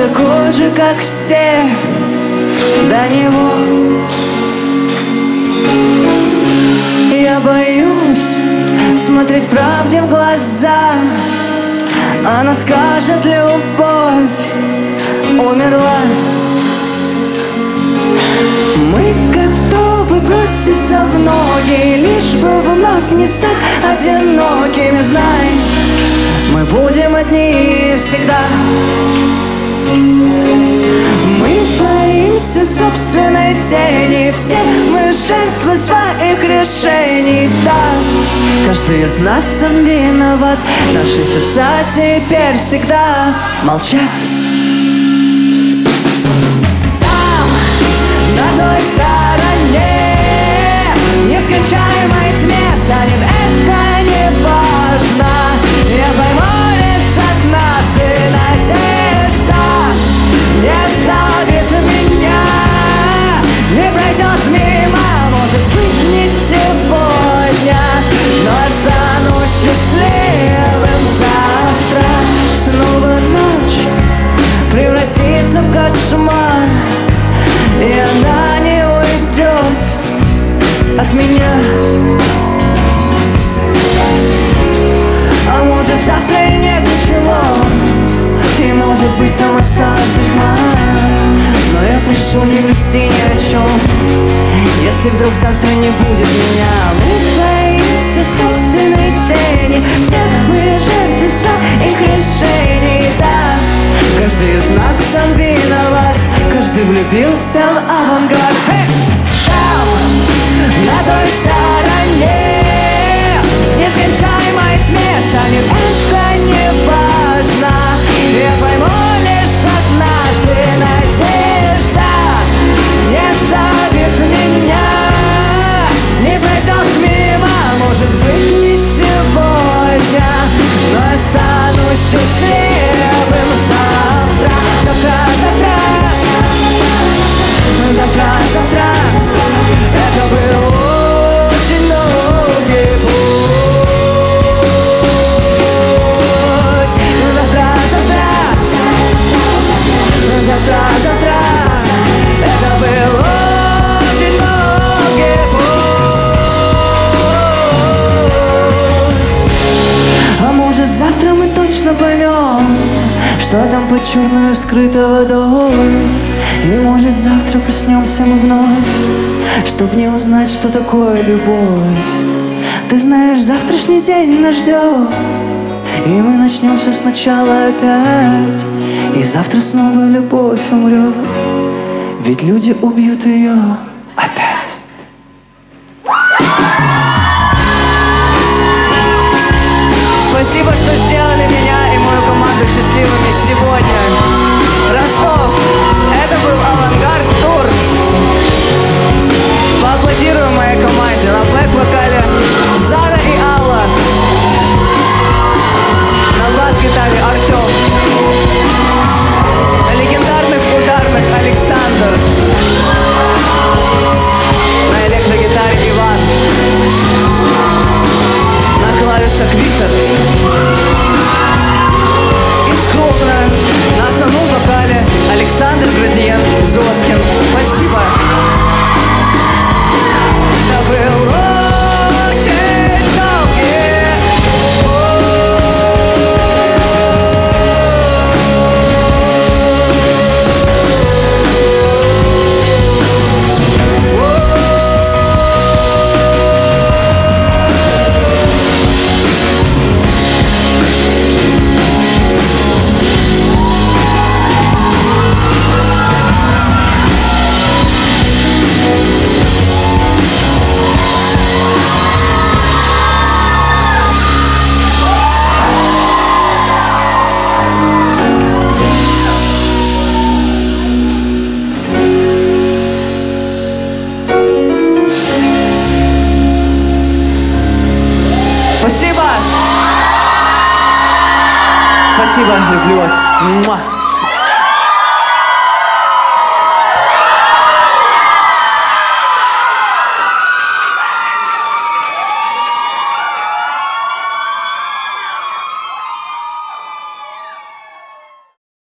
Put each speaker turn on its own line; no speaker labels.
такой же, как все до него. Я боюсь смотреть правде в глаза. Она скажет, любовь умерла. Мы готовы броситься в ноги, лишь бы вновь не стать одинокими. Знай, мы будем одни всегда. Мы боимся собственной тени, все мы жертвы своих решений. Да, каждый из нас сам виноват. Наши сердца теперь всегда молчат. Там, на той стороне, в нескончаемой тьме станет это не важно. Я пойму лишь однажды, надежда не оставит меня, не пройдет мимо, может быть, не сегодня, но останусь счастливым завтра. Снова ночь превратится в кошмар, и она не уйдет от меня. А может, завтра и нет ничего, и может быть, там осталась лишь тьма. Но я прошу, не грусти ни о чем, если вдруг завтра не будет меня. Мы боимся собственной тени, все мы жертвы своих решений. Да, каждый из нас сам виноват, каждый влюбился в авангард. Там, на той стороне, в нескончаемой тьме станет это не важно. Я пойму лишь однажды, надежда не оставит меня, не пройдет мимо, может быть, не сегодня, но останусь счастливым завтра. Завтра, завтра, завтра, завтра. Это был очень долгий путь. Завтра, завтра, завтра, завтра. Это был очень долгий путь. А может, завтра мы точно поймем, что там под черную скрыто водой. И может, завтра проснемся мы вновь, чтоб не узнать, что такое любовь. Ты знаешь, завтрашний день нас ждет, и мы начнем все сначала опять. И завтра снова любовь умрет, ведь люди убьют ее опять. Спасибо, что сделали меня и мою команду счастливыми сегодня. Ростов, это был Авангард Тур. Поаплодируем моей команде. На бэк-вокале Зара и Алла, на бас-гитаре Артем, на легендарных ударных Александр, на электрогитаре Иван, на клавишах Виктор, из крупно на основном вокале Александр Градиент Золоткин. Спасибо. Это был очень долгий Спасибо, люблю вас.